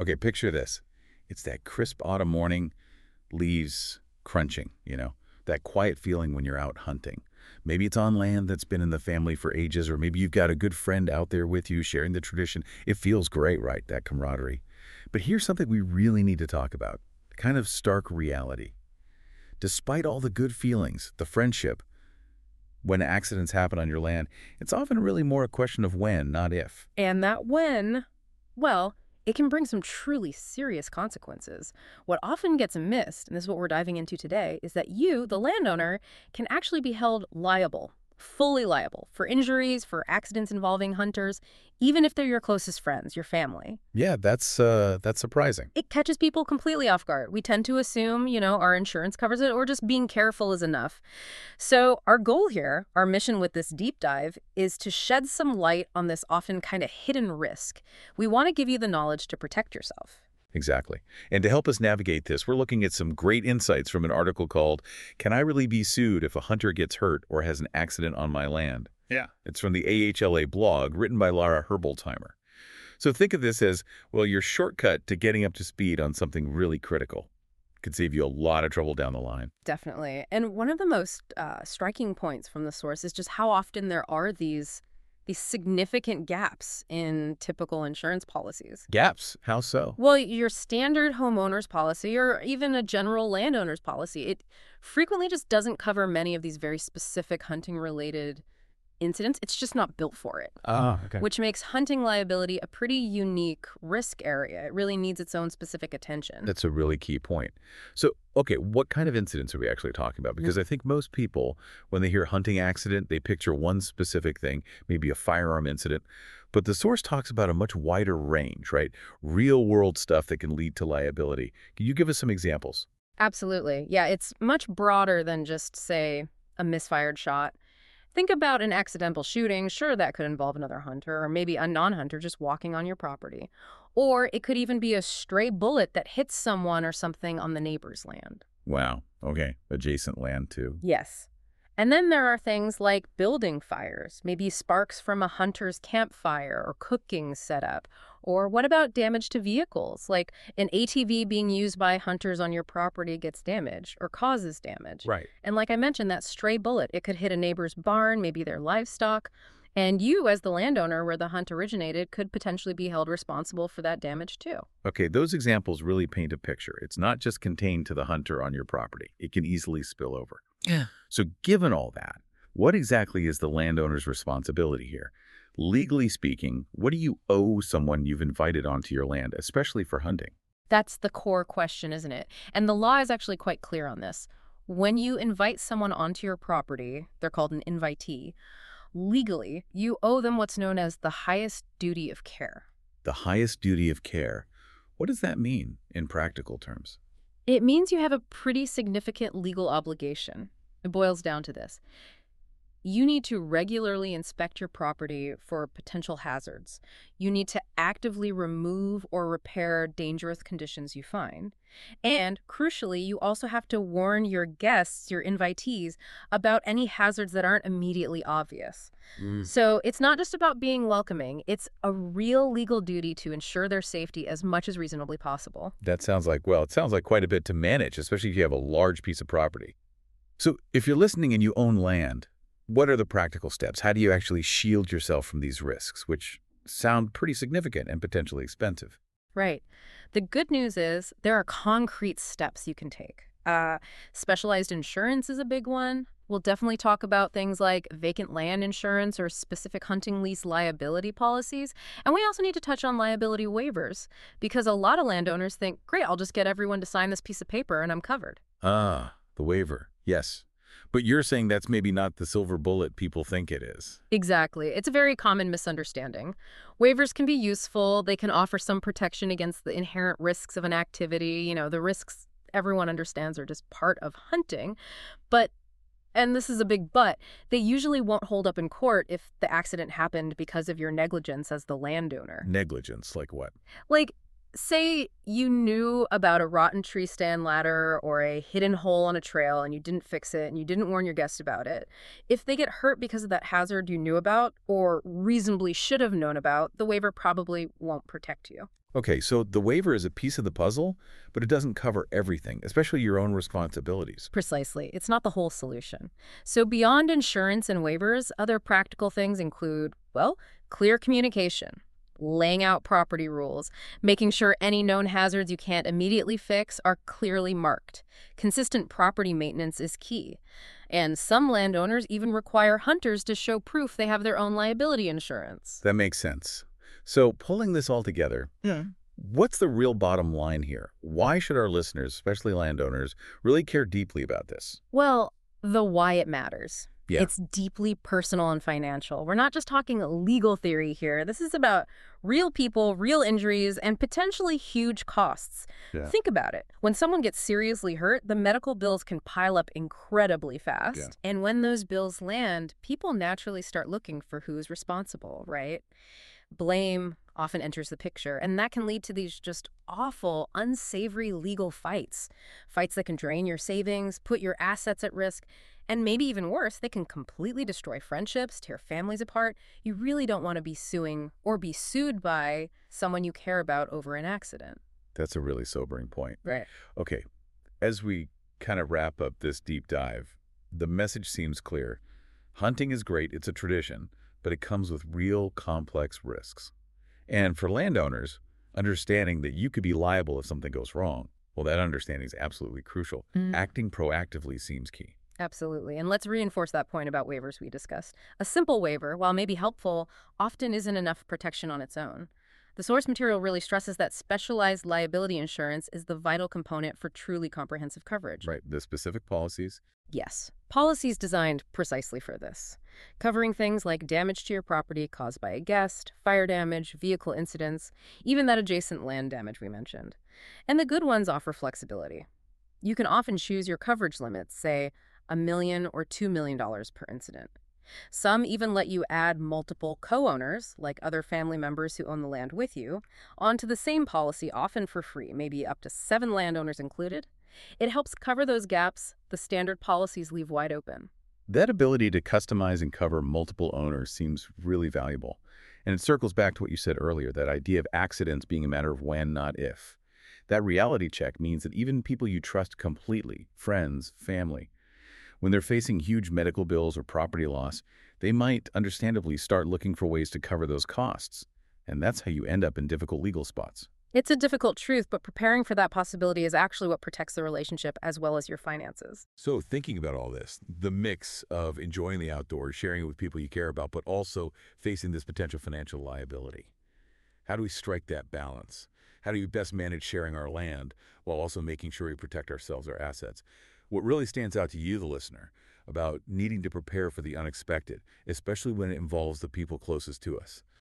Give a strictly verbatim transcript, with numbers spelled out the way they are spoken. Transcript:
Okay, picture this. It's that crisp autumn morning, leaves crunching, you know, that quiet feeling when you're out hunting. Maybe it's on land that's been in the family for ages, or maybe you've got a good friend out there with you sharing the tradition. It feels great, right? That camaraderie. But here's something we really need to talk about, kind of stark reality. Despite all the good feelings, the friendship, when accidents happen on your land, it's often really more a question of when, not if. And that when, well, it can bring some truly serious consequences. What often gets missed, and this is what we're diving into today, is that you, the landowner, can actually be held liable, fully liable, for injuries, for accidents involving hunters, even if they're your closest friends, your family. Yeah, that's uh, that's surprising. It catches people completely off guard. We tend to assume, you know, our insurance covers it, or just being careful is enough. So our goal here, our mission with this deep dive, is to shed some light on this often kind of hidden risk. We want to give you the knowledge to protect yourself. Exactly. And to help us navigate this, we're looking at some great insights from an article called "Can I Really Be Sued If a Hunter Gets Hurt or Has an Accident on My Land?" Yeah. It's from the A H L A blog, written by Laura Herboltheimer. So think of this as, well, your shortcut to getting up to speed on something really critical. Could save you a lot of trouble down the line. Definitely. And one of the most uh, striking points from the source is just how often there are these these significant gaps in typical insurance policies. Gaps? How so? Well, your standard homeowner's policy or even a general landowner's policy, it frequently just doesn't cover many of these very specific hunting-related incidents. It's just not built for it. Oh, okay. Which makes hunting liability a pretty unique risk area. It really needs its own specific attention. That's a really key point. So, okay, what kind of incidents are we actually talking about? Because I think most people, when they hear hunting accident, they picture one specific thing, maybe a firearm incident. But the source talks about a much wider range, right? Real-world stuff that can lead to liability. Can you give us some examples? Absolutely. Yeah, it's much broader than just, say, a misfired shot. Think about an accidental shooting. Sure, that could involve another hunter or maybe a non-hunter just walking on your property. Or it could even be a stray bullet that hits someone or something on the neighbor's land. Wow. Okay. Adjacent land, too. Yes. And then there are things like building fires, maybe sparks from a hunter's campfire or cooking setup. Or what about damage to vehicles, like an A T V being used by hunters on your property gets damaged or causes damage. Right. And like I mentioned, that stray bullet, it could hit a neighbor's barn, maybe their livestock. And you, as the landowner where the hunt originated, could potentially be held responsible for that damage too. Okay, those examples really paint a picture. It's not just contained to the hunter on your property. It can easily spill over. Yeah. So given all that, what exactly is the landowner's responsibility here? Legally speaking, what do you owe someone you've invited onto your land, especially for hunting? That's the core question, isn't it? And the law is actually quite clear on this. When you invite someone onto your property, they're called an invitee, legally, you owe them what's known as the highest duty of care. The highest duty of care. What does that mean in practical terms? It means you have a pretty significant legal obligation. It boils down to this. You need to regularly inspect your property for potential hazards. You need to actively remove or repair dangerous conditions you find. And crucially, you also have to warn your guests, your invitees, about any hazards that aren't immediately obvious. Mm. So it's not just about being welcoming. It's a real legal duty to ensure their safety as much as reasonably possible. That sounds like, well, it sounds like quite a bit to manage, especially if you have a large piece of property. So if you're listening and you own land, what are the practical steps? How do you actually shield yourself from these risks, which sound pretty significant and potentially expensive? Right. The good news is there are concrete steps you can take. Uh, specialized insurance is a big one. We'll definitely talk about things like vacant land insurance or specific hunting lease liability policies. And we also need to touch on liability waivers because a lot of landowners think, great, I'll just get everyone to sign this piece of paper and I'm covered. Ah, the waiver. Yes. But you're saying that's maybe not the silver bullet people think it is. Exactly. It's a very common misunderstanding. Waivers can be useful. They can offer some protection against the inherent risks of an activity. You know, the risks everyone understands are just part of hunting. But, and this is a big but, they usually won't hold up in court if the accident happened because of your negligence as the landowner. Negligence, like what? Like, say you knew about a rotten tree stand ladder or a hidden hole on a trail and you didn't fix it and you didn't warn your guests about it. If they get hurt because of that hazard you knew about or reasonably should have known about, the waiver probably won't protect you. Okay, so the waiver is a piece of the puzzle, but it doesn't cover everything, especially your own responsibilities. Precisely. It's not the whole solution. So beyond insurance and waivers, other practical things include, well, clear communication, laying out property rules, making sure any known hazards you can't immediately fix are clearly marked. Consistent property maintenance is key. And some landowners even require hunters to show proof they have their own liability insurance. That makes sense. So pulling this all together, Yeah. what's the real bottom line here? Why should our listeners, especially landowners, really care deeply about this? Well, the why it matters. Yeah. It's deeply personal and financial. We're not just talking legal theory here. This is about real people, real injuries, and potentially huge costs. Yeah. Think about it. When someone gets seriously hurt, the medical bills can pile up incredibly fast. Yeah. And when those bills land, people naturally start looking for who's responsible, right? Blame often enters the picture, and that can lead to these just awful, unsavory legal fights. Fights that can drain your savings, put your assets at risk, and maybe even worse, they can completely destroy friendships, tear families apart. You really don't want to be suing or be sued by someone you care about over an accident. That's a really sobering point. Right. Okay, as we kind of wrap up this deep dive, the message seems clear. Hunting is great, it's a tradition, but it comes with real complex risks. And for landowners, understanding that you could be liable if something goes wrong, well, that understanding is absolutely crucial. Mm. Acting proactively seems key. Absolutely. And let's reinforce that point about waivers we discussed. A simple waiver, while maybe helpful, often isn't enough protection on its own. The source material really stresses that specialized liability insurance is the vital component for truly comprehensive coverage. Right, the specific policies. Yes. Policies designed precisely for this, covering things like damage to your property caused by a guest, fire damage, vehicle incidents, even that adjacent land damage we mentioned. And the good ones offer flexibility. You can often choose your coverage limits, say a million or two million dollars per incident. Some even let you add multiple co-owners, like other family members who own the land with you, onto the same policy, often for free, maybe up to seven landowners included. It helps cover those gaps the standard policies leave wide open. That ability to customize and cover multiple owners seems really valuable. And it circles back to what you said earlier, that idea of accidents being a matter of when, not if. That reality check means that even people you trust completely, friends, family, when they're facing huge medical bills or property loss, they might understandably start looking for ways to cover those costs. And that's how you end up in difficult legal spots. It's a difficult truth, but preparing for that possibility is actually what protects the relationship as well as your finances. So thinking about all this, the mix of enjoying the outdoors, sharing it with people you care about, but also facing this potential financial liability. How do we strike that balance? How do we best manage sharing our land while also making sure we protect ourselves, our assets? What really stands out to you, the listener, about needing to prepare for the unexpected, especially when it involves the people closest to us?